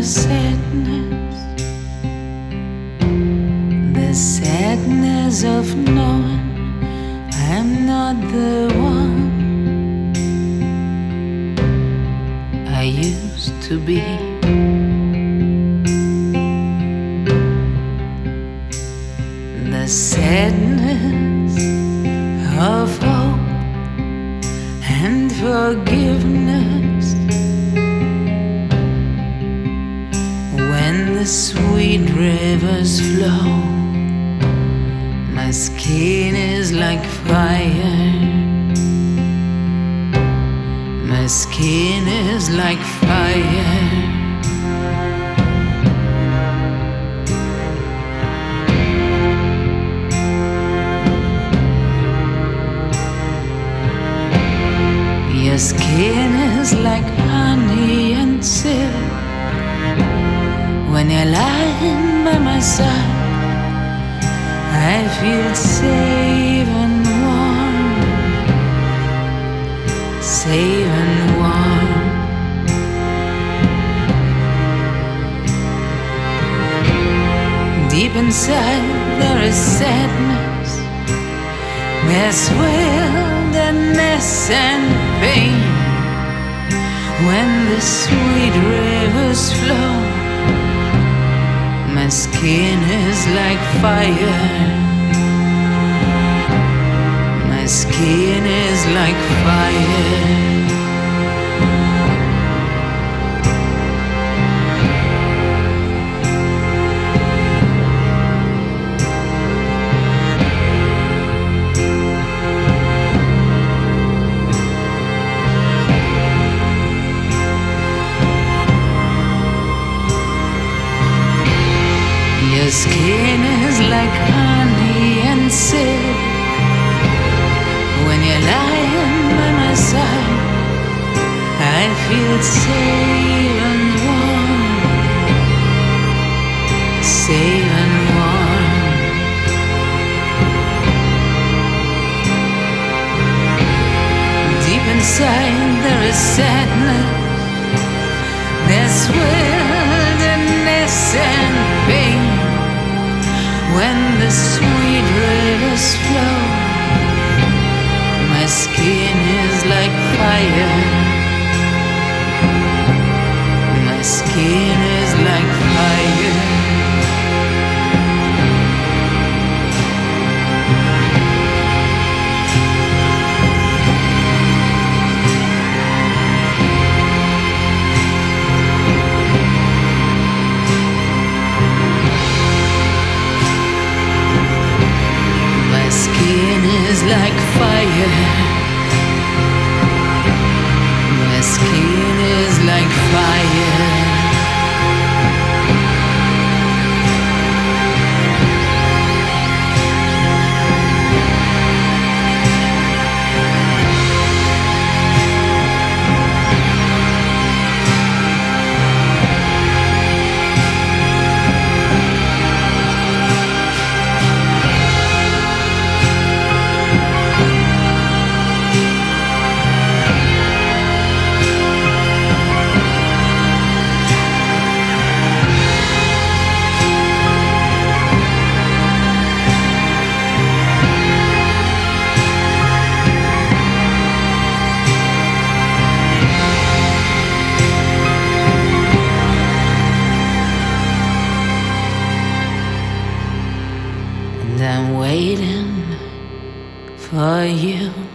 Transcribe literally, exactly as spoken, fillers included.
sadness, the sadness of knowing I'm not the one I used to be. The sadness of hope and forgiveness when the sweet rivers flow. My skin is like fire. My skin is like fire. Your skin is like honey and silk. When you're lying by my side, I feel safe and warm, safe and warm. Deep inside there is sadness, there's wilderness and pain. When the sweet rivers flow, my skin is like fire. My skin is like fire. Your skin is like honey and silk. When you're lying by my side, I feel safe and warm, safe and warm. Deep inside there is sadness, there's wilderness and pain. When the sweet rivers flow, my skin is like fire. My skin is like fire. Is like fire. My skin is like fire. And I'm waiting for you.